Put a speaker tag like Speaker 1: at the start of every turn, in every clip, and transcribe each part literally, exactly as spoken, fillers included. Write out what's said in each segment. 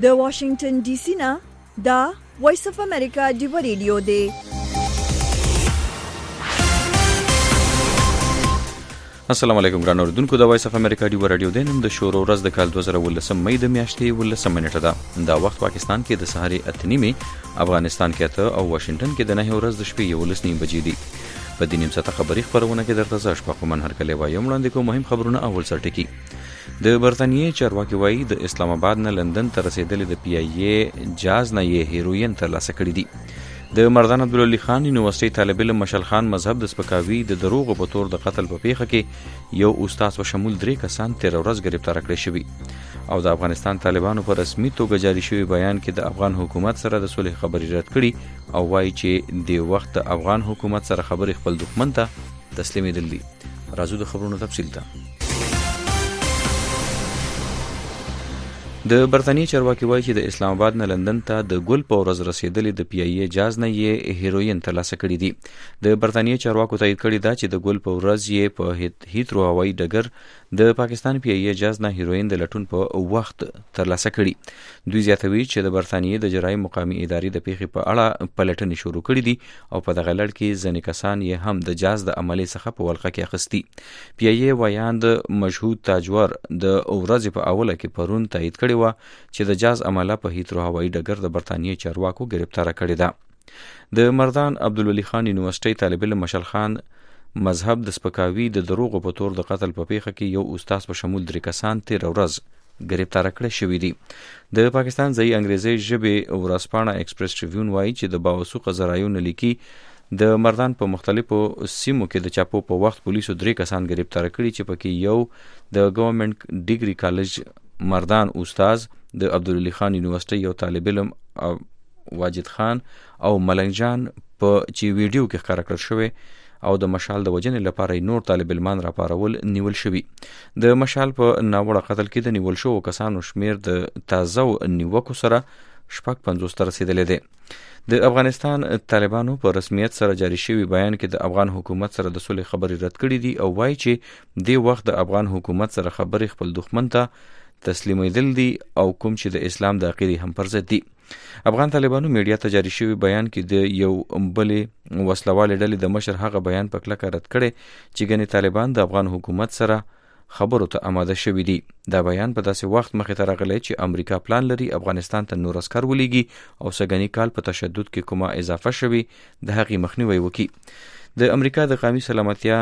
Speaker 1: د واشنگټن ډي سي نه دا وایس اف امریکا دی ریډیو دی.
Speaker 2: السلام علیکم ګران اوردونکو، د وایس اف امریکا دی ریډیو دی نن د شورو ورځ د کال دوه زره ولسم مې د میاشتې ولسم منټه ده. دا وخت پاکستان کې د سهار اته نیمې، افغانستان کې اته او واشنگټن کې د نه ورځ د شپې یولس نیمې بجې دي. په دې نیم ساعته خبري خبرونه کې درته زه شپه کومن هر کله وایم وړاندې کوم مهم خبرونه. اول سر ټکی د برتانیې چارواکي وایي د اسلام آباد نه لندن ته رسیدلې د پی ای ای جاز نه یې هیروین ترلاسه کړي دي. د مردان عبدالعلی خان یونیورسيټي طالب علم مشال خان مذهب د سپکاوي د دروغ په تور د قتل په پیښه کې یو استاد په شمول درې کسان تیر ورځ گرفتار کړي شوي. او د افغانستان طالبانو په رسمي توګه جاری شوی بیان کې د افغان حکومت سره د صلح خبرې رد کړي او وایي چې د وخت د افغان حکومت سره خبرې خپل دښمن ته تسلیمېدل دي. راځو د خبرونو تفصیل ته. د برتانیې چارواکي وایي چې د اسلام آباد نه لندن ته د ګل په ورځ رسیدلې د پی ای ای جاز نه یې هیروین ترلاسه کړي دي. د برتانیې چارواکو تایید کړي دا چې د ګل په ورځ یې په هیترو هوایي ډګر د پاکستان پی ای ای جاز نه هیروین د لټون په وخت ترلاسه کړي. دوی زیاتوي چې د برتانیې د جرایم مقامي ادارې د پیښې په اړه پلټنې شروع کړي دي او په دغه لړ کې ځینې کسان یې هم د جاز د عملې څخه په ولقه کې اخیستي. پی ای ای وایاند مشهود تاجور د ورځې په اوله کې پرون تایید کړي و چې د جاز عمله په هیترو هوایي ډګر د برتانیې چارواکو گرفتار کړي ده. د مردان عبدالعلی خان یونیورسيټي طالب علم مشال خان مذهب د سپکاوي د دروغ په تور د قتل په پیښه کې یو استاد په شمول درې کسان تیر ورځ گرفتار کړي شوي دي. د پاکستان ځایي انګریزي ژبې ورځپاڼه ایکسپریس ټریبیون وایي چې د باوثوقه ذرایعو نه لیکي د مردان په مختلفو سیمو کې د چاپو په وخت پولیسو درې کسان گرفتار کړي چې پکې یو د ګورنمنت ډیګري کالج مردان استاد د عبدالعلی خان یونیورسيټي یو طالب علم واجد خان او ملنګ جان په چې ویډیو کې ښکاره کړل شوی او د مشال د وجنې لپاره نور طالب علمان راپارول نیول شوي. د مشال په ناوړه قتل کې د نیول شوو کسانو شمیر د تازه نیوکو سره شپږ پنځوس ته رسیدلی دی. د افغانستان طالبانو په رسمیت سره جاری شوی بیان کې د افغان حکومت سره د صلح خبرې رد کړي دي او وایي چې د وخت د افغان حکومت سره خبرې خپل دښمن ته تسلیمېدل دي او کوم چې د اسلام د عقیدې هم پر ضد دي. افغان طالبانو میډیا ته جاری شوی بیان کې د یو بلې وسلوالې ډلې د مشر هغه بیان په کلکه رد کړي چې ګنې طالبان د افغان حکومت سره خبرو ته آماده شوي دي. دا بیان په داسې وخت مخې ته راغلی چې امریکا پلان لري افغانستان ته نور عسکر ولیږي او سږني کال په تشدد کې کومه اضافه شوي د هغې مخنیوی وکړي. د امریکا د قومي سلامتیا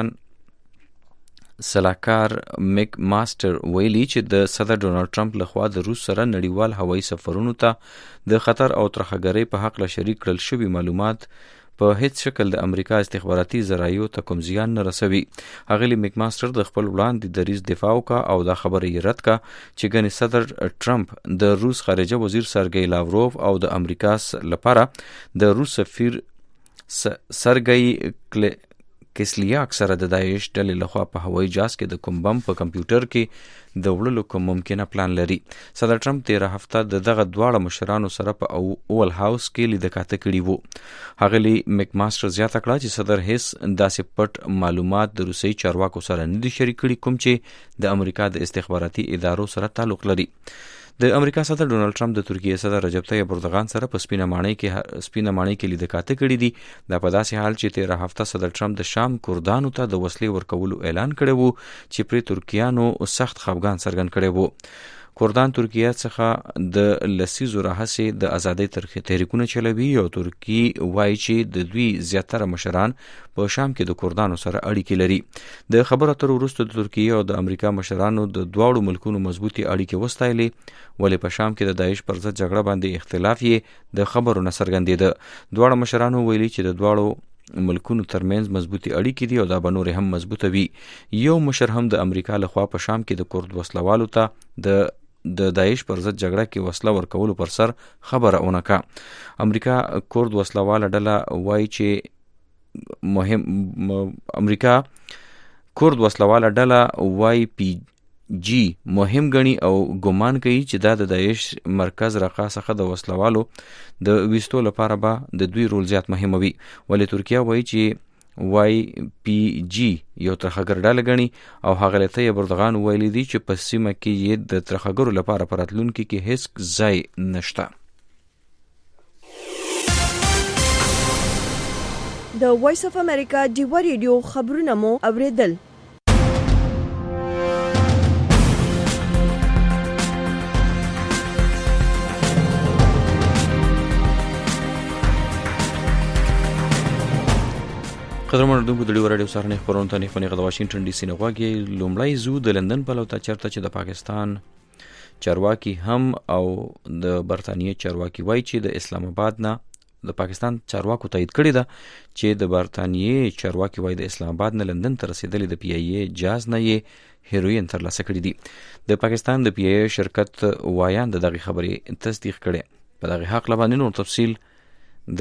Speaker 2: سلاکار میک ماستر ویلي چې د صدر ډونالد ټرمپ لخوا د روس سره نړیوال هوایي سفرونو ته د خطر او ترهګرۍ په حق له شریک کړل شوي معلومات په هیڅ شکل د امریکا استخباراتي ذرایعو ته کوم زیان نه رسوي. اغلی میک ماستر د خپل وړاندې دریځ دفاع وکړه او دا خبره یې رد کړه چې ګنې صدر ټرمپ د روس خارجه وزیر سرګی لاوروف او د امریکا لپاره د روس سفیر سرګی کسلیاک سره د داعش ډلې لخوا په هوایي جهاز کې د کوم بم په کمپیوټر کې د وړلو کوم ممکنه پلان لري. صدر ټرمپ تیره هفته د دغه دواړه مشرانو سره په اول هاوس کې لیدکاته کړي وو. هغلی میک ماستر زیاته کړه چې صدر هیڅ داسې پټ معلومات د روسي چارواکو سره نه دي شریک کړي کوم چې د امریکا د استخباراتي ادارو سره تعلق لري. د امریکا صدر ډونالد ټرمپ د ترکیې صدر رجب طیب اردوغان سره په سپینه ماڼۍ کې سپینه ماڼۍ کې لیدکاته کړي دي. دا په داسې حال چې تیره هفته صدر ټرمپ د شام کردانو ته د وسلې ورکولو اعلان کړی وو چې پرې ترکیانو سخت خفګان څرګند کړی وو. کردان ترکیه څخه د لسیزو راهیسې د ازادۍ تحریکونه چلوي او ترکی وایي چې د دوی زیاتره مشران په شام کې د کردانو سره اړیکې لري. د خبرو اترو وروسته د ترکیه او د امریکا مشرانو د دواړو ملکونو مضبوطي اړیکې وستایلې ولې په شام کې د داعش پر ضد جګړه باندې اختلاف یې د خبرو نه څرګندېده. دواړو مشرانو ویلي چې د دواړو ملکونو ترمنځ مضبوطي اړیکې دي او دا به نورې هم مضبوطه وي. یو مشر هم د امریکا لخوا په شام کې د کرد وسلوالو ته د د داعش پر ضد جګړه کې وسله ورکولو پر سر خبره اونکه. امریکا کرد وسلواله ډله وایي چې مهم امریکا کرد وسلواله ډله وایي پی جی مهم ګڼي او ګمان کوي چې دا د داعش مرکز رقا څخه د وسلوالو د ویستو لپاره به د دوی رول زیات مهم وي. ولې ترکیه وایي چې وای پی جی یو ترخګر ډله ګڼي او هغه له طیب اردغان ویلي دي چې په سیمه کې یې د ترخګرو لپاره په راتلونکي کې هیڅ ځای نشته.
Speaker 1: د وایس اف امریکا ډیوا ریډیو خبرونه مو اوریدل.
Speaker 2: قدرمن اردوونکو د ډیوا راډیو سهارنۍ خپرونه ته نیغ د واشنګټن ډي سي نه غواګي. لومړی زو د لندن پلو ته چېرته چې د پاکستان چارواکي هم او د برطانیې چارواکي وایي چې د اسلام آباد نه د پاکستان چارواکو تایید کړی ده چې د برطانیې چارواکي وایي د اسلام آباد نه لندن ته رسیدلې د پی ای ای جاز نه یې هیروین ترلاسه کړي دي. د پاکستان د پی ای ای شرکت وایان د دغه خبرې تصدیق کړي. په دغه حق لبانې نور تفصیل د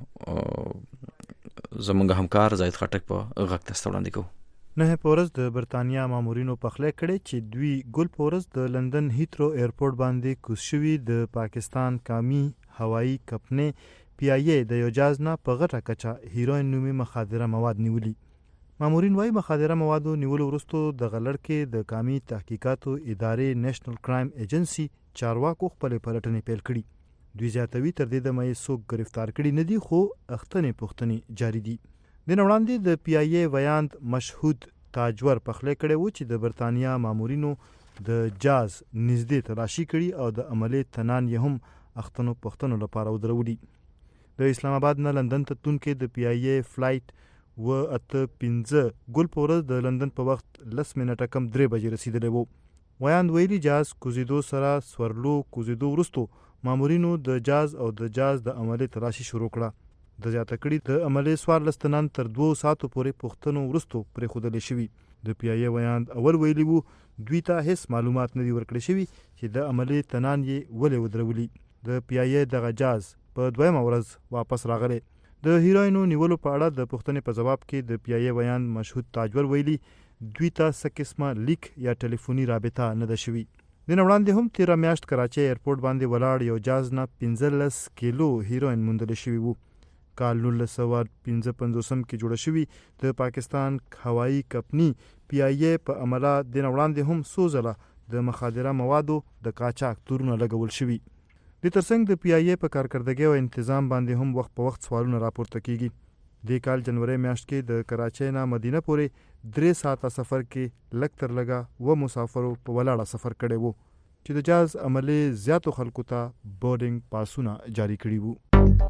Speaker 2: زمونږ همکار زاید خټک په غږ ته وړاندې کوو.
Speaker 3: نه پورز د برتانیا مامورینو پخلی کړي چې دوی ګل پورز د لندن هیترو ایرپورټ باندې کوز شوي د پاکستان کامی هوایی کمپنۍ پی ای ای د یو جاز نه په غټه کچه هیروین نومي مخادره مواد نیولي. مامورین وايي مخادره موادو نیولو وروسته د غلړ کې د کامی تحقیقاتو ادارې نېشنل کرایم ایجنسی چارواکو خپل پلټنې پیل کړي. دوی زیاتوي تر دې دمه یې څوک گرفتار کړي نه دي خو اختنې پوښتنې جاری دي. د وړاندې د پی ای ای ویاند مشهود تاجور پخلی کړی و چې د برتانیا مامورینو د جاز نږدې تلاشي کړي او د عملي تنان یې هم اختنو پوښتنو لپاره ودرولي. د اسلام آباد نه لندن ته تونکې د پی ای ای فلایټ و اته پنځه ګل پورز د لندن په وخت لس منټه کم درې بجې رسیدلی و. ویاند ویلي جاز کوزیدو سره سورلو کوزیدو وروستو مامورینو د جاز او د جاز د عملي تلاشي شروع کړه. د زیاته کړي د عملي څوارلس تنان تر دوو ساعتو پورې پوښتنو وروستو پرېښودلی شوي. د پی ای ای ویاند اول ویلي وو دوی ته هیڅ معلومات نه دي ورکړی شوي چې د عملي تنان یې ولې ودرولي. د پی ای ای دغه جاز په دویمه ورځ واپس راغلی. د هیروینو نیولو په اړه د پوښتنې په ځواب کې د پی ای ای ویاند مشهود تاجور ویلي دوی ته څه قسمه لیک یا ټلیفوني رابطه نه ده شوي. د وړاندې هم تیره میاشت کراچۍ ایرپورټ باندې ولاړ یو جاز نه پنځلس کیلو هیروین موندل شوي وو. کال نولس سوه پنځه پنځوسم کې جوړه شوي د پاکستان هوایی کمپنۍ پی ای ای په عمله د وړاندې هم څو ځله د مخادره موادو د قاچاق تورونه لګول شوي. د ترڅنګ د پی ای ای په کارکردګۍ او انتظام باندې هم وخت په وخت سوالونه راپورته کیږي. د کال جنوري میاشت کې د کراچۍ نه مدینه پورې درې ساعته سفر کې لږ تر لږه و مسافرو په ولاړه سفر کړی وو چې د جاز عملي زیاتو خلکو ته بورډینګ پاسونه جاری کړي وو.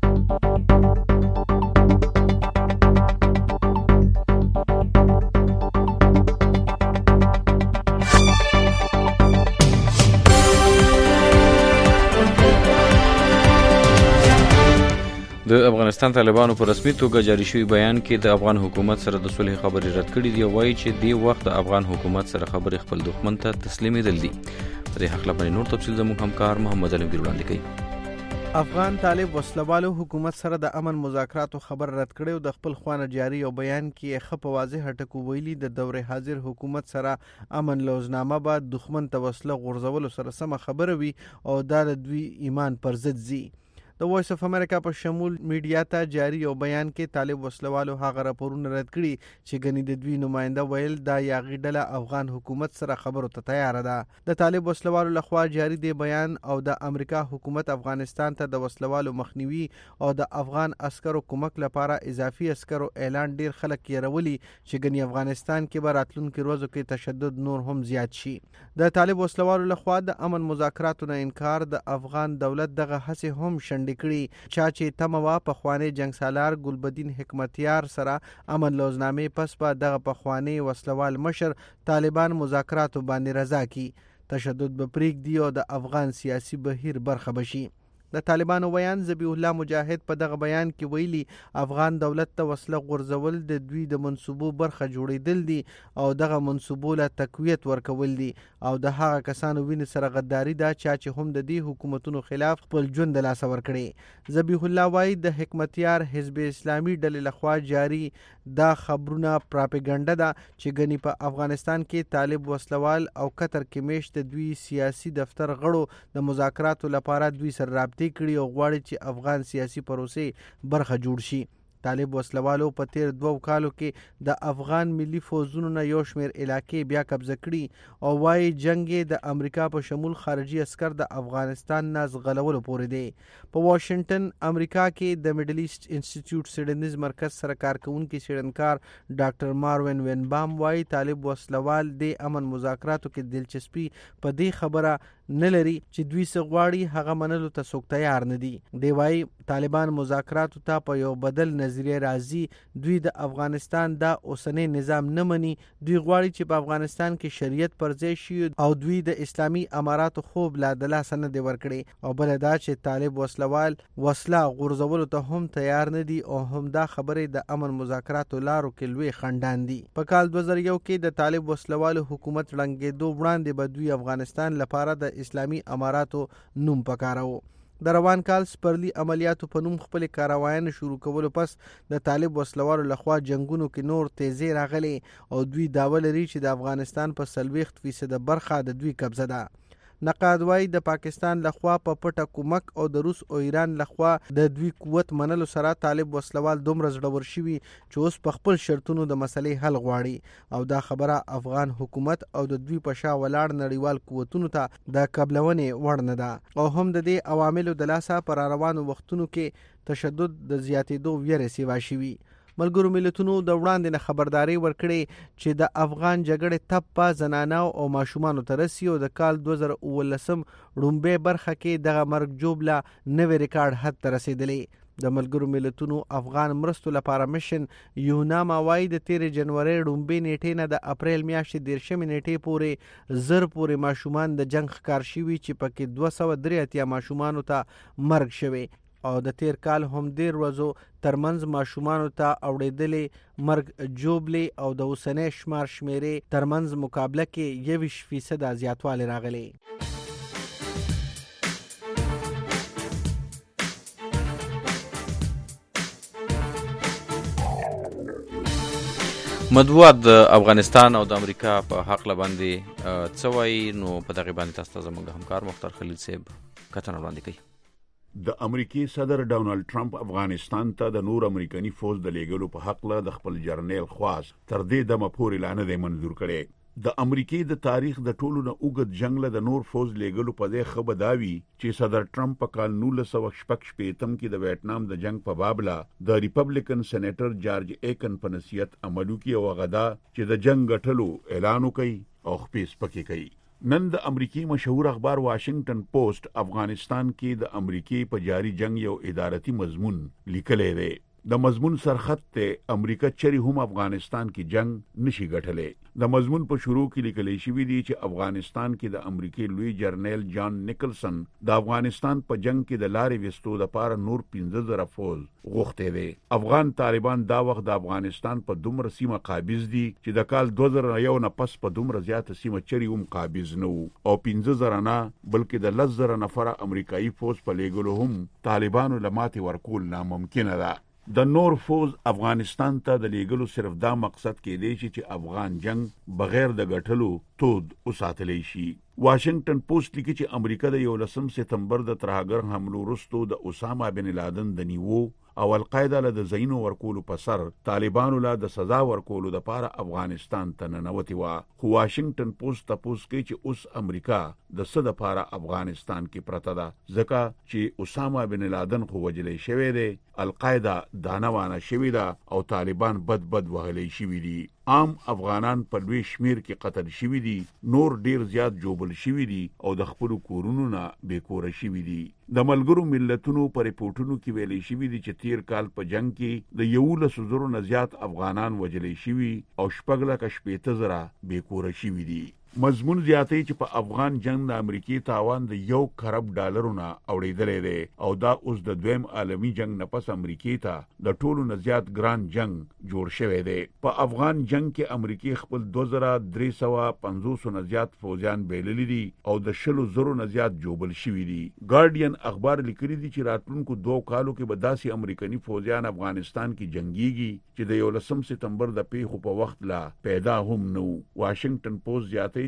Speaker 2: د افغانستان طالبانو په رسمي توګه جاری شوی بیان کې د افغان حکومت سره د صلح خبرې رد کړې دي او وایي چې دی وخت د افغان حکومت سره خبرې خپل دښمن ته تسلیمېدل دي. په دې حق لپاره نور تفصیل زموږ همکار محمد علمگیر وړاندې کوي.
Speaker 4: افغان طالب وسلوالو حکومت سره د امن مذاکراتو خبر رد کړي او د خپل خوانه جاری او بیان کې خپ واضح ټکو ویلي د دورې حاضر حکومت سره امن لوزنامه به دښمن ته وسله غورځولو سره سم خبره وي او دا د دوی ایمان پر ضد زی. د وایس اف امریکا په شمول میډیا ته جاری او بیان کې طالب وسلوالو هغه راپورونه رد کړي چې غني د دوی نماینده ویل دا یاغي ډله افغان حکومت سره خبرو ته تیار ده. د طالب وسلوالو لخوا جاری دی بیان او د امریکا حکومت افغانستان ته د وسلوالو مخنیوي او د افغان عسکرو کومک لپاره اضافي عسکرو اعلان ډیر خلک یې رولي چې غني افغانستان کې به راتلونکي ورځو کې تشدد نور هم زیات شي. د طالب وسلوالو لخوا د امن مذاکراتو نه انکار د افغان دولت دغه هڅه هم شند کړي چا چې تموا په خوانی جنگ سالار ګلبدین حکمتیار سره امن لوزنامې پس په دغه په خوانی وسلوال مشر طالبان مذاکراتو باندې رضا کی تشدد به پریک دی او د افغان سیاسي بهیر برخه بشي. د طالبانو بیان ذبیح الله مجاهد په دغه بیان کې ویلي افغان دولت ته وسله غورځول د دوی د منصوبو برخه جوړیدل دي او دغه منصوبو له تقویت ورکول دي او د هغه کسانو وینې سره غداري ده چې هم د دې حکومتونو خلاف خپل ژوند د لاسه ورکړي. ذبیح الله وایي د حکمتیار حزب اسلامي ډلې لخوا جاری دا خبرونه پراپګاندا ده چې غني په افغانستان کې طالب وسلوال او قطر کې میشت دوی سیاسي دفتر غړو د مذاکراتو لپاره دوی سره رابطه کړي او غواړي چې افغان سیاسي پروسې برخه جوړ شي. طالب وسلوالو په تیر دوو کالو کې د افغان ملي فوزونو نه یو شمېر علاقې بیا قبضه کړي او وایي جنګ د امریکا په شمول خارجي عسکر د افغانستان نه ځغلولو پورې دی. په واشنګټن امریکا کې د میډل ایسټ انسټیټیوټ سیډنیز مرکز سره کار کوونکي څېړنکار ډاکټر ماروین وینبام وایي طالب وسلوال د امن مذاکراتو کې دلچسپي په دې خبره نه لري چې دوی څه غواړي هغه منلو ته څوک تیار نه دي. دی وایي طالبان مذاکراتو ته په یو بدل نظریه راځي. دوی د افغانستان دا اوسنی نظام نه مني. دوی غواړي چې په افغانستان کې شریعت پر ځای شي او دوی د اسلامي اماراتو خوب لا د لاسه نه دی ورکړی. او بل دا چې طالب وسلوال وسله غورځولو ته هم تیار نه دي او هم دا خبرې د امن مذاکراتو لارو کې لوی خنډان دي. په کال دوه زره یو کې د طالب وسلوالو حکومت ړنګېدو وړاندې به دوی افغانستان لپاره د اسلامي اماراتو نوم پکارو. د روان کال سپرلي عملیاتو په نوم خپلې کاروایانې شروع کولو پس د طالب وسلوالو لخوا جنګونو کې نور تیزی راغلی او دوی دعوه لري چې د افغانستان په څلوېښت فیصده برخه د دوی قبضه ده. نقاد وایي د پاکستان لخوا په پټه کومک او د روس او ایران لخوا د دوی قوت منلو سره طالب وسلوال دومره زړور شوي چې اوس په خپل شرطونو د مسلې حل غواړي او دا خبره افغان حکومت او د دوی په شا ولاړ نړیوال قوتونو ته د قبلونې وړ نه ده او هم د دې عواملو د لاسه پر روانو وختونو کې تشدد د زیاتېدو ویرې سیوا شوي. ملګرو ملتونو د وړاندې نه خبرداري ورکړې چې د افغان جګړې تپه زنانو او ماشومانو ته رسي او د کال دوه زره اوولسم لومړۍ برخه کې دغه مرګ جوړ له نوی ریکارډ حد ته رسېدلی. د ملګرو ملتونو افغان مرستو لپاره مشن یوناما وایي د تیرې جنورۍ لومړۍ نیټې نه د اپریل میاشتې دېرشمې نیټې پورې زر پورې ماشومان د جنګ ښکار شوي چې پکې دوه سوه درې اتیا ماشومانو ته مرګ شوی او د تیر کال هم ډېر ورځو ترمنځ ماشومانو ته اوړېدلې مرګ جوړلې او د اوسنۍ شمار شمیرې ترمنځ مقابله کې یویشت فیصده زیاتوالی راغلی.
Speaker 2: مطبوعات د افغانستان او د امریکا په حق باندې څه وایي نو په دغه باندې تاسو ته زموږ همکار مختار خلیل صاحب کتنه وړاندې کوي.
Speaker 5: د امریکای صدر ډونالد ټرمپ افغانستان ته د نور امریکایي فوج د لیږلو په حق له د خپل جرنیل خواست تر دې دمه پورې لا نه دی منظور کړی. د امریکای د تاریخ د ټولو نه اوږد جنګ له د نور فوج لیږلو په دې ښه به دا وي چې صدر ټرمپ په کال نولس سوه شپږ شپېتم کې د ویتنام د جنګ په باب له د ریپبلیکن سینیټر جارج ایکن په نصیحت عمل وکړي او هغه دا چې د جنګ ګټلو اعلان وکړي او خپې سپکې کوي. نن د امریکای مشهور اخبار واشنگټن پوسټ افغانستان کې د امریکای په جاری جنگ یو ادارتي مضمون لیکلی دی. د مضمون سرخط ته امریکا چری هم افغانستان کې جنگ نشي ګټلې. د مضمون په شروع کې لیکل شوی دی چې افغانستان کې د امریکای لوی جرنیل جان نیکلسن د افغانستان په جنگ کې د لارې وستو لپاره نور پنځه زره فوج غوښتي دي. افغان طالبان دا وخت د افغانستان په دومره سیمه قابض دي چې د کال دوه زره یو نه پس په دومره زیاته سیمه چری هم قابض نه وو او پنځه زره نه بلکې د لس زره نفره امریکایي فوج په لیږلو هم طالبانو له ماتې ورکول ناممکنه ده. د نور فوج افغانستان ته د لیږلو صرف دا مقصد کېدی شي چې افغان جنگ بغیر د ګټلو تود وساتلی شي. واشنگټن پوسټ لیکي چې امریکا د یولسم سپتمبر د ترهګر حملو وروسته د اسامه بن لادن د نیوو او القاعده له د زینو ورکولو په سر طالبانو له د سزا ورکولو لپاره افغانستان ته ننوتي و. خو واشنگټن پوسټ تاسو کوي چې اوس امریکا د څه لپاره افغانستان کې پرته ده ځکه چې اسامه بن لادن خو وجلی شوی دی، القاعده دانوانه شوی ده او طالبان بد بد وهلی شوی دي. عام افغانان په لوی شمیر کې قتل شوي دي، نور ډیر زیات جوبل شوي دي او د خپل کورونو نه بې کوره شوي دي. د ملګرو ملتونو په ریپورتونو کې ویلي شوي دي چې تیر کال په جنگ کې د یولسو زرو نه زیات افغانان وجلی شوي او شپږ لکه شپېته زره بې کوره شوي دي. مضمون زیاتې چې په افغان جنگ د امریکای تاوان د یو خراب ډالرو نه اوړېدلې دی او دا اوس د دویم عالمي جنگ نه پس امریکای ته د ټولو نه زیات ګران جنگ جوړ شوی دی. په افغان جنگ کې امریکای خپل دوه زره درې سوه پنځوس نه زیات فوجیان بیللي دي او د شلو زرو نه زیات جوبل شوي دي. ګارډین اخبار لیکلي دي چې راتلونکو دوه کالو کې به داسې امریکایي فوجیان افغانستان کې جنگيږي چې د یولسم سپتمبر د پیښو په وخت لا پیدا هم نو. واشنگټن پوسټ زیاتې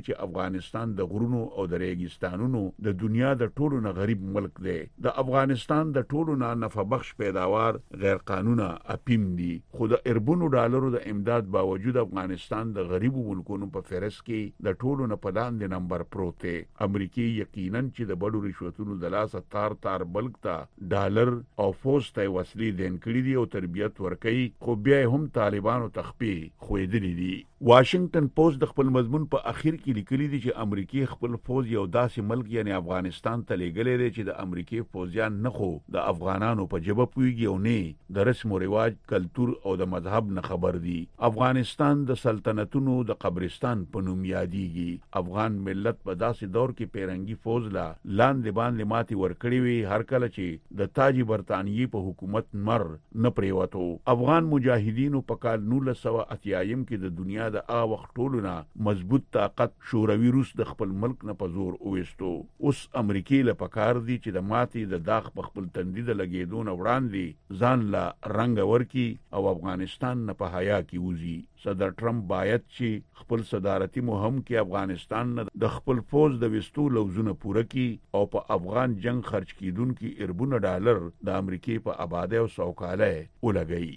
Speaker 5: دي چې افغانستان د غرونو او د ریګستانونو د دنیا د ټولو نه غریب ملک دی. د افغانستان د ټولو نه نفع بخش پیداوار غیر قانوني اپیم دي، خو د اربونو ډالرو د امداد باوجود افغانستان د غریبو ملکونو په فهرست کې د ټولو نه په لاندې نمبر پروت دی. امریکای یقینا چې د بډو رشوتونو د لاسه تار تار بلک ته ډالر او فوز ته وسلې دین کړی دي او تربیت ورکړي، خو بیا هم طالبانو تخپی خویدلی دي. واشنگټن پوسټ د خپل مضمون په اخر کې لیکلي دي چې امریکای خپل فوز یو داسې ملک یعنی افغانستان ته لېږلی دی چې د امریکای فوجیان نه خو د افغانانو په جبه پویږي او نه د رسم و رواج، کلتور او د مذهب نه خبر دي. افغانستان د سلطنتونو د قبرستان په نوم یادېږي. افغان ملت په داسې دور کې پیرنګي فوز لا لاندې باندې ماتي ورکړي وي هر کله چې د تاج برتانیې په حکومت مر نه پریوتو. افغان مجاهدینو په کال نولس سوه اتیایم کې د دنیا د آ وخت ټولو نه مضبوط طاقت شوروي روس د خپل ملک نه په زور اوویستو. اوس امریکای له پکار دي چې د ماتي د داغ په خپل تندي د لګېدو نه وړاندې ځان لا رنګ ورکی او افغانستان نه په حیا کې وځي. صدر ټرمپ باید چې خپل صدارتي مهم کې افغانستان نه د خپل فوج د وستو لوزونه پوره کی او په افغان جنگ خرج کیدونکو اربونه ډالر د امریکای په آبادی او سوکاله ولګي.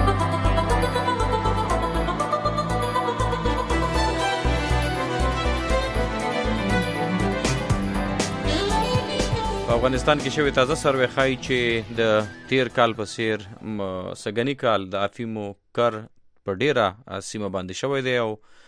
Speaker 2: افغانستان کې شوی تازه سروې ښایي چې د تیر کال په څیر سږنی کال د افیمو کر په ډیره سیمه باندې شوی دی او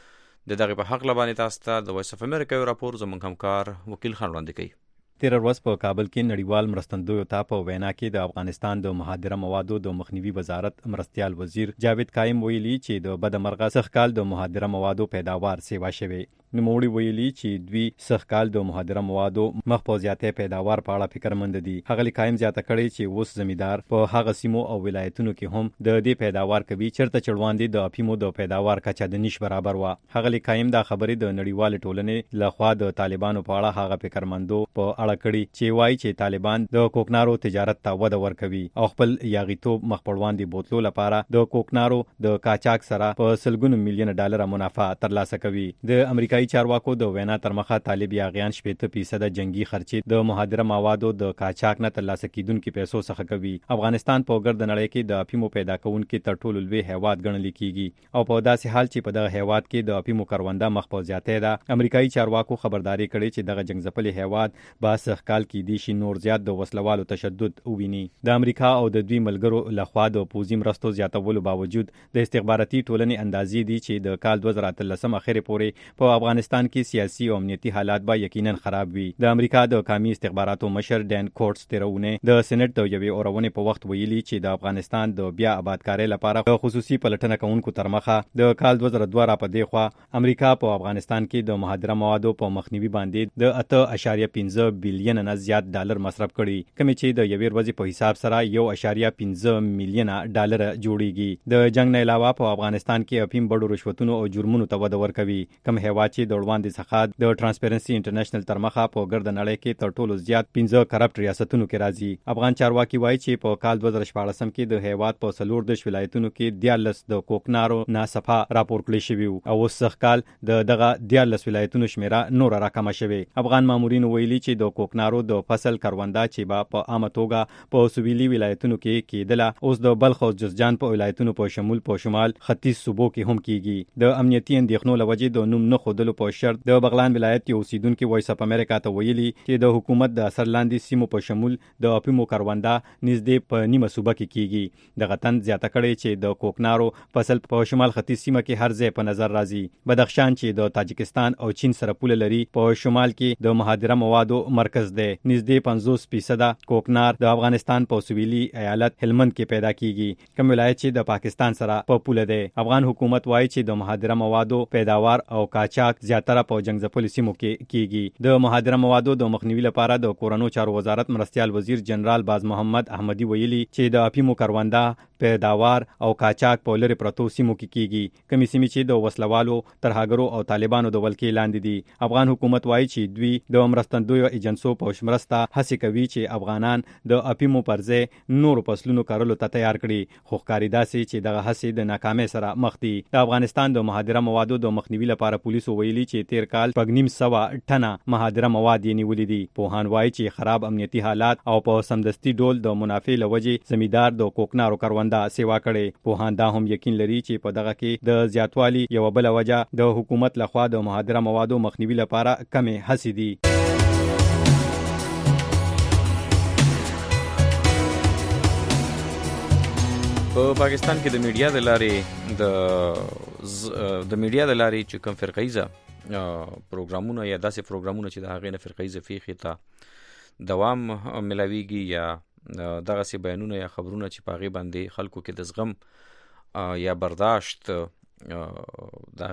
Speaker 2: د دغه په حق لبانې تاسو ته د وایس اف امریکا یو راپور زموږ همکار وکیل خان وړاندې کوي.
Speaker 6: تیر ورځ په کابل کې نړیوال مرستندویو ته په وینا کې د افغانستان د مخدره موادو د مخنیوي وزارت مرستیال وزیر جاوید قائم ویلي چې د بدمرغه سخکال د مخدره موادو پیداوار سیوا شوی. نوموړي ویلي چې دوی سخکال د مخدره موادو مخ په زیاتې پیداوار په اړه فکرمند دي. هغه قائم زیاته کړی چې اوس زمیدار په هغه سیمو او ولایتونو کې هم د دې پیداوار کوي چرته چړواندې د افیمو د پیداوار کچا د نش برابر و. هغه قائم دا خبرې د نړیوال ټولنې لخوا د طالبانو په اړه هغه فکرمندو په اړه کړي چې وایي چې طالبان د کوکنارو تجارت ته وده ورکوي او خپل یاغیتوب مخ پړواندې بوتلو لپاره د کوکنارو د کاچاک سره په سلګونو میلیون ډالر منافع ترلاسه کوي. د امریکایي چارواکو د وینا تر مخه طالب یاغیان شپږ فیصد جنگي خرچې د مخدره موادو د کاچاک نه ترلاسه کیدونکو پیسو څخه کوي. افغانستان په ګرد نړۍ کې د افیمو پیدا کوونکو تر ټولو لوی هیواد ګڼل کیږي او په داسې حال چې په دغه هیواد کې د افیمو کرونده مخ په زیاتې ده. امریکایي چارواکو خبرداري کړې چې دغه جنگځپلي هیواد با سخکال کې دي شي نور زیات د وسلوالو تشدد وویني. د امریکا او د دوی ملګرو لخوا د پوزي مرستو زیاتولو باوجود د استخباراتي ټولنې اندازې دي چې د کال دوه زره اتلسم اخرې پورې په افغانستان کې سیاسي او امنیتي حالات به یقینا خراب وي. د امریکا د قومي استخباراتو مشر ډین کورټس تیرونه د سېنات د یوې اورونې په وخت ویلي چې د افغانستان د بیا آبادکارۍ لپاره د خصوصي پلټنه کوونکو تر مخه د کال دوه زره دوه را په دی خوا امریکا په افغانستان کې د مخدره موادو په مخنیوي باندې د اته اشاریه پنځه بلین نه زیات ډالر مصرف کړي، کوم چې د یوې ورځې په حساب سره یو اشاریه پنځه میلیون ډالر جوړیږي. د جنگ نه علاوه په افغانستان کې افیم بډو رشوتونو او جرمونو ته وده ورکوي. کوم هیواد چې د وړاندې څخه د ټرانسپیرنسي انټرنیشنل تر مخه په ګرد نړۍ کې تر ټولو زیات پنځه کرپټ ریاستونو کې راځي. افغان چارواکي وایي چې په کال دوه زره شپاړسم کې د هیواد په څلور دېرش ولایتونو کې دیارلس د کوکنارو ناصفه راپور کړی شوی او اوس سخکال د دغه دیارلس ولایتونو شمیره نور راکمه شوی. افغان مامورین ویلي چې د کوکنارو د فصل کرونده چې با په عامه توګه په سویلي ولایتونو کې کېدله اوس د بلخ او جوزجان په ولایتونو په شمول په شمال ختیځ صوبو کې هم کیږي. د امنیتي اندېښنو لوجې د نوم نه خودلو په شرط د بغلان ولایت یو اوسیدونکو وایس اف امریکا ته ویلي چې د حکومت د اثر لاندې سیمو په شمول د افیمو کرونده نږدې په نیمه صوبه کې کیږي. د غتن زیاته کړي چې د کوکنارو فصل په شمال ختیځ سیمه کې هر ځای په نظر راځي. بدخشان چې د تاجکستان او چین سره پوله لري په شمال کې د مخدره موادو مرکز دی. نږدې پنځوس فیصد کوکنار د افغانستان په سویلي ایالت هلمند کې پیدا کیږي، کوم ولایت چې د پاکستان سره په پوله دی. افغان حکومت وایي چې د مخدره موادو پیداوار او کاچاک زیاتره په جنگځپلو سیمو کې کیږي. د مخدره موادو د مخنیوي لپاره د کورونو چارو وزارت مرستیال وزیر جنرال باز محمد احمدی ویلي چې د افیمو کرونده پیداوار او کاچاک په لری پرتو سیمو کې کیږي، کومې سیمې چې د وسلوالو ترهګرو او طالبانو د ولکې لاندې دي. افغان حکومت وایي چې دوی د مرستندویو ایجنسو په شمرسته هڅه کوي چې افغانان د افیمو پر ځای نور فصلونو کارلو ته تیار کړي، خو ښکاري داسې چې دغه هڅې د ناکامۍ سره مخ دي. د افغانستان د مخدره موادو د مخنیوي لپاره پولیسو ویلي چې تیر کال شپږ نیم سوه ټنه مخدره مواد یې نیولي دي. پوهان وایي چې خراب امنیتي حالات او په سمدستي ډول د منافع له وجې زمیندار د کوکنارو کرونده سیوا کړي. پوهان دا هم یقین لري چې په دغه کې د زیاتوالي یو بل وجه د حکومت لخوا د مخدره موادو مخنیوي لپاره کمې هڅې دي.
Speaker 2: په پاکستان کې د میډیا د لارې د د میډیا د لارې چې کوم فرقیزه پروګرامونه یا داسې پروګرامونه چې د هغې نه فرقیزه فیخې ته دوام ملاویږي یا دغه سي بیانونه یا خبرونه چې په هغې باندې خلکو کې د زغم یا برداشت د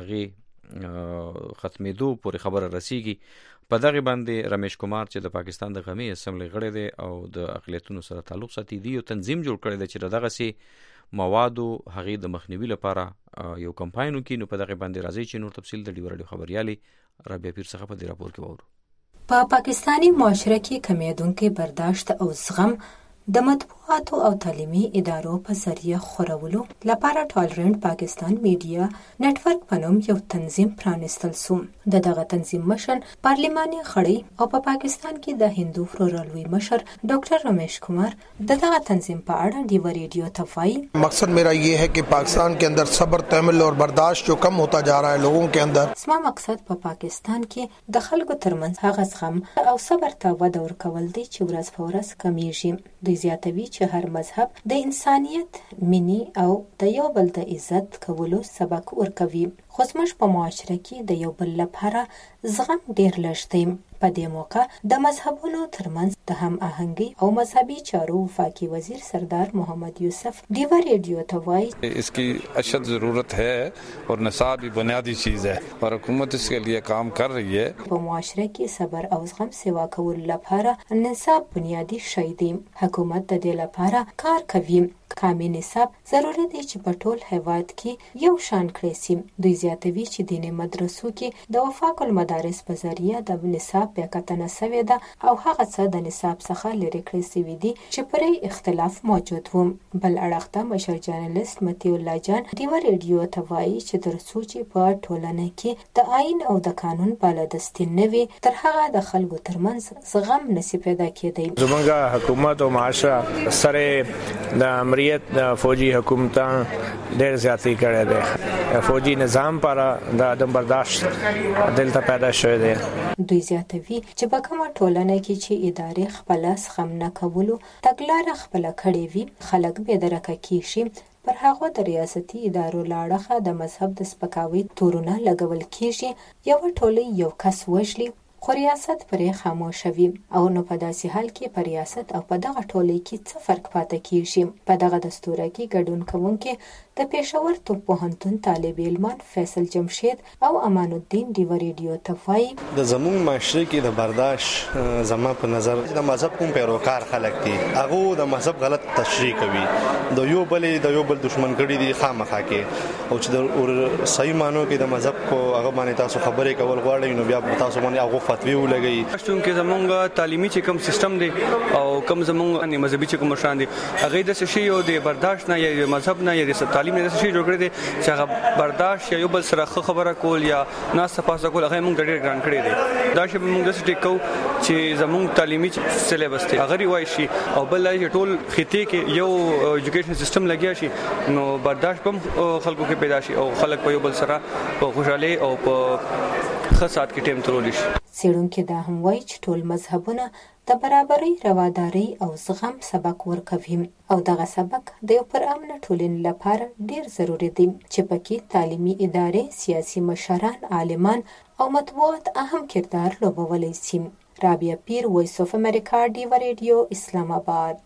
Speaker 2: هغې ختمېدو پورې خبره رسیږي. په دغه باندې رمیش کمار چې د پاکستان د قومي اسمبلی غړی دی او د اقلیتونو سره تعلق ساتي دی یو تنظیم جوړ کړی دی چې دغه سي موادو هغې د مخنیوي لپاره یو کمپاین وکړي. نو په دغه باندې راځي چې نور تفصیل د ډیو راډیو خبریالي رابعه پیر څخه په دې راپور کې واورو.
Speaker 7: په پاکستانی معاشره کې کمیدونکو برداشت او زغم د مطبوعاتو او تعلیمي ادارو په ذریعه خورولو لپاره ټالرنت پاکستان میډیا نتورک په نوم یو تنظیم پرانستل سو. د دغه تنظیم مشر پارلیماني خړی او په پاکستان کې د هندو پرورالوي مشر ډاکټر رمیش کمار د دغه تنظیم په اړه ډیو ریډیو ته وایي.
Speaker 8: مقصد میرا یہ ہے کہ پاکستان کے اندر صبر تحمل اور برداشت جو کم ہوتا جا رہا ہے لوگوں کے اندر.
Speaker 7: زما مقصد په پاکستان کې د خلکو ترمنځ هغه زغم او صبر ته وده ورکول دي چې ورځ په ورځ کمیږي. دوی زیاتوي چې هر مذهب د انسانیت مینی او د یو بل د عزت کولو سبق ورکوي. خو زموږ په معاشره کې د یو بل لپاره زغم ډیر لږ دی. په دې موقع د مذهبونو ترمنځ د هم آهنګي او مذهبي چارو وفاقي وزیر سردار محمد یوسف ډیو ریډیو ته وایي.
Speaker 9: اس کی اشد ضرورت ہے اور نصاب بنیادی چیز ہے اور حکومت اس کے لیے کام کر رہی ہے.
Speaker 7: په معاشره کې صبر او زغم سیوا کولو لپاره نصاب بنیادی شی دی. حکومت د دې لپاره کار کوي. کامي نصاب ضروري دی چې په ټول هیواد کې یو شان کړی شي. دوی زیاتوي چې دیني مدرسو کې د وفاق المدارس په ذریعه د نصاب بیاکتنه سوې ده او هغه څه د نصاب څخه لرې کړی شوي دي چې پرې اختلاف موجود و. بل اړخ ته مشر جرنالست متی الله جان ډیو ریډیو ته وایي چې تر څو چې په ټولنه کې د آئین او د قانون بالادستي نه وي تر هغه د خلکو ترمنځ زغم نشي پیدا کېدی.
Speaker 10: زموږ حکومت او معاشره سره د امریت د فوجي حکومتان ډېر زیاتې کړی دی. فوجي نظام پر د عدم برداشت دلته پیدا شوی دی.
Speaker 7: دوی زیاتوي چې په کومه ټولنه کې چې ادارې خپل زغم نه کولو تګلاره خپل کړې وي خلک بې درکه کیږي. پر هغه د ریاستي ادارو لاړه د مذهب د سپکاوي تورونه لګول کیږي. یو ټولې یو کس وژلي خو ریاست پرې خاموشه وي او نو په داسې حال کې په ریاست او په دغه ټولۍ کې څه فرق پاتې کیږي. په دغه دستوره کې ګډون کوونکي د پېښور توپ پوهنتون طالب علمان فیصل جمشید او امان الدین ډیو ریډیو ته وایي.
Speaker 11: د زموږ معاشره کې د برداشت زما په نظر د مذهب کوم پیروکار خلک دي هغه د مذهب غلط تشریح کوي. د یو بل د یو بل دشمن کړي دي خامخا کې او چې د صحیح مانو کې د مذهب کو هغه باندې تاسو خبرې کول غواړئ نو بیا تاسو باندې هغه فتوی ولګي.
Speaker 12: چون کې زمونږ تعلیمي چې کوم سیستم دی او کوم زمونږ مذهبي چې کوم شان دي هغه د شي او د برداشت نه یا مذهب نه یا د تعلیم نه شي جوړ کړی دي چې هغه برداشت یا یو بل سره خبره کول یا ناس پاسه کول هغه موږ ډېر ګران کړی دي. دا چې موږ د سټیکو چې زمونږ تعلیمي سلیبس دی هغه ریوای شي او بل چې ټول خطې کې یو ایجوکیشن سیستم لګیا شي نو برداشت هم خلکو کې پیدا شي او خلک په یو بل سره په خوشاله او په خاصات کې ټیم ترول شي.
Speaker 7: څېړونکي دا هم وایي چې ټول مذهبونه د برابرۍ، روادارۍ او زغم سبق ورکوي او دغه سبق د یو پرامنه ټولنې لپاره ډیر ضروری دی چې پکې تعلیمي ادارې، سیاسي مشران، عالمان او مطبوعات اهم کردار لوبولی شي. رابعه پیر، وایس اف امریکا، ډیو ریډیو، اسلام آباد.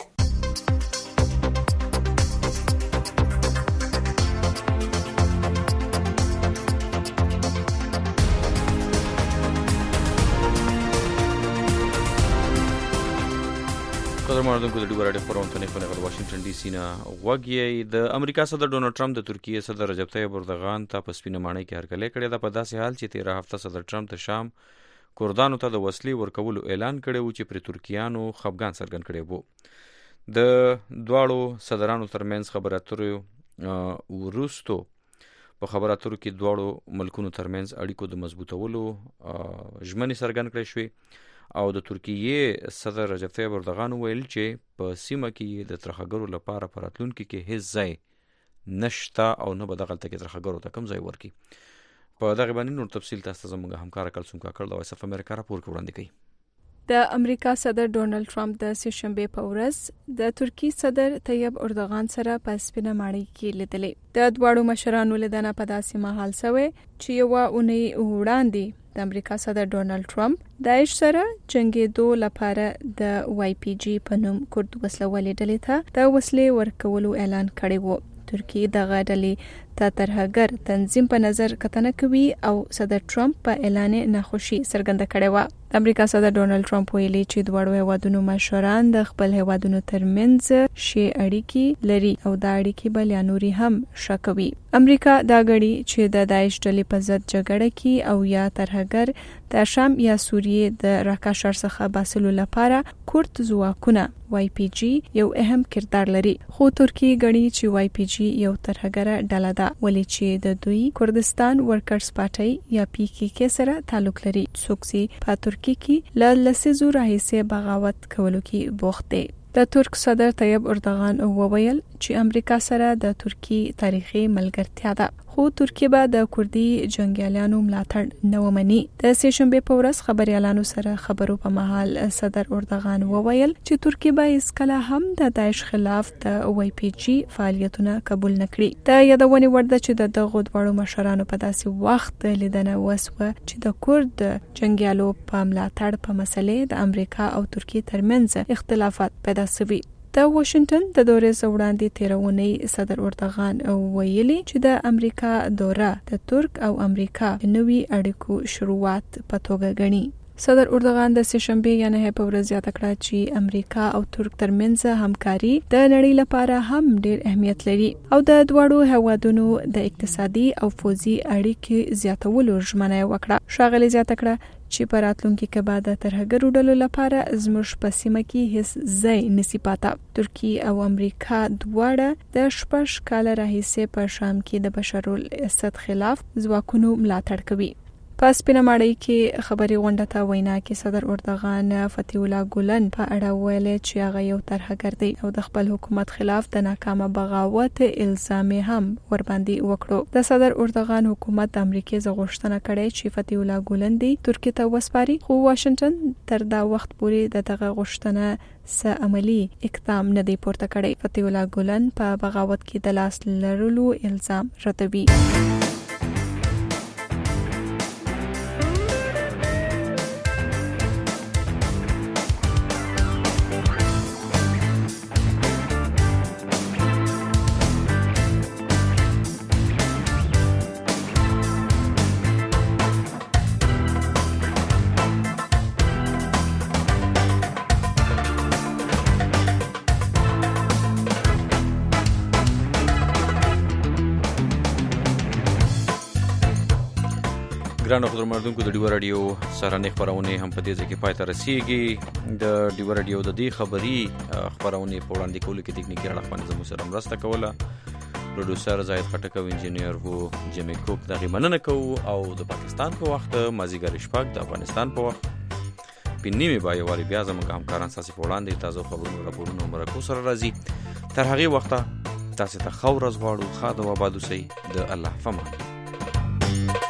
Speaker 2: قدر مردونکو د ډیو راډیو خپرونې خپرونه د واشنگټن ډي سي نه غوږی. د امریکا صدر ډونالد ټرمپ د ترکیې صدر رجب طیب اردوغان ته په سپینه ماڼۍ کې هرکلی کړی ده په داسې حال چې تیره هفته صدر ټرمپ د شام کردانو ته د وسلې ورکولو اعلان کړی و چې پرې ترکیانو خفګان څرګند کړی و. د دواړو صدرانو ترمنځ خبرې اترې وروستو په خبرو اترو کې دواړو ملکونو ترمنځ اړیکو د مضبوطولو ژمنې څرګند کړې شوې او د ترکیې صدر رجب طیب اردوغان ویل چې په سیمه کې د ترهګرو لپاره په راتلونکي کې هیڅ ځای نشته او نه به دغلته کې ترهګرو ته کوم ځای ورکړي. په دغه باندې نور تفصیل تاسو ته زموږ همکار کلثوم کاکړ د وایس اف امریکا راپور وړاندې کوي.
Speaker 13: د امریکا صدر ډونالد ټرمپ د سهشنبه په ورځ د ترکی صدر طیب اردوغان سره په سپینه ماڼۍ کې لیدلې. د دواړو مشرانو لیدنه په داسې مهال شوه چې یو اونۍ وړاندې د امریکا صدر ډونالد ټرمپ داعش سره جنگیدو لپاره د واي پي جي په نوم کورد وسلوالې ډلې ته د وسلې ورکولو اعلان کړی وو. ترکی دغه ډلې ته ترهګر تنظیم په نظر کتنه کوي او صدر ټرمپ په اعلان ناخوشي څرګنده کړې و. د امریکا صدر ډونالد ټرمپ ویلي چې دواړو هیوادونو مشران د خپل هیوادونو ترمنځ شی اړیکې لري او دا اړیکې بل یا نوري هم شکوي. امریکا دا غړي چې د داعش ډلې په ضد جګړه کې او یا ترهګر د شام یا سوریې د راکاشر څخه باسلو لپاره کورد ځواکونه واي پي جي یو اهم کردار لري. خو ترکی غړي چې واي پي جي یو ترهګر ډله ده ولې چې د دوی کردستان ورکرز پارټي یا پی کې کې سره تعلق لري. څوک چې په ترکی کې ل لسیزو راهیسې بغاوت کولو کې بوخت دی. د ترک صدر طیب اردوغان وویل چې امریکا سره د ترکی تاریخي ملګرتیا ده خو ترکیه به د کوردي جنگیالانو ملاتړ نه ومني. د سهشنبه په ورځ خبريالانو سره خبرو په مهال صدر اردوغان وویل چې ترکیه به اسکله هم د داعش خلاف د واي پي جي فعالیتونه قبول نکړي. د یادونې وړ ده چې د دغه دوړو مشرانو په داسې وخت لیدنه وسوه چې د کورد جنگیالو په ملاتړ په مسلې د امریکا او ترکیه ترمنځ اختلافات پیدا شوي. د واشنگټن د دورې وړاندې تیرونی صدر اردوغان ویلي چې د امریکا دوره د ترک او امریکا نوي اړیکو شروعات په توګه غني. صدر اردوغان د سهشنبه یعنی په ورځ یاد کړ چې امریکا او ترک ترمنځ همکاري د نړۍ لپاره هم ډېر اهمیت لري او د دوړو هوادونو د اقتصادي او فوزي اړیکې زیاتولو ژمنه وکړه. شاغلي زیات کړه چې په راتلونکي کې بعد ترهګرو ډلو لپاره زموږ په سیمه کې هیڅ ځای نسی پاته. ترکی او امریکا دواړه د شپږ کال راهیسې په شام کې د بشار الاسد خلاف ځواکونو ملاتړ کوي. په سپینه ماڼۍ کې خبري غونډه ته وینا کې صدر اردوغان فتح الله ګولن په اړه ویل چې هغه یو ترهګر دی او د خپل حکومت خلاف د ناکامه بغاوت الزام هم ور باندې وکړو. د صدر اردوغان حکومت د امریکای زغښتنه کړې چې فتح الله ګولن دی ترکیه ته وسپاري خو واشنگټن تر دا وخت پورې د دغه غوښتنه س عملی اقدام نه دی پورته کړی. فتح الله ګولن په بغاوت کې د لاس لرلو الزام ردوي.
Speaker 2: ګرانو خبرمردونکو د ډیو رادیو سره خبرونه هم په دې ځای کې پای ته رسیږي. د ډیو رادیو د دې خبري خبرونه په وړاندې کولو کې تکنیکی اړه باندې زموږ سره مرسته کوله. پروډوسر زاهد خټک او انجینیر وو جیمی کوک. دغه مننه کوو او د پاکستان په وخت مازیګر شپږ د افغانستان په وخت پنیمه بای واري بیا زموږ همکاران ساسي په وړاندې تازه خبرونه راپورونه مرکو سره راځي. تر هغه وخته تاسو ته خو ورځ غواړو. خاطر و آباد اوسئ. د الله فمان.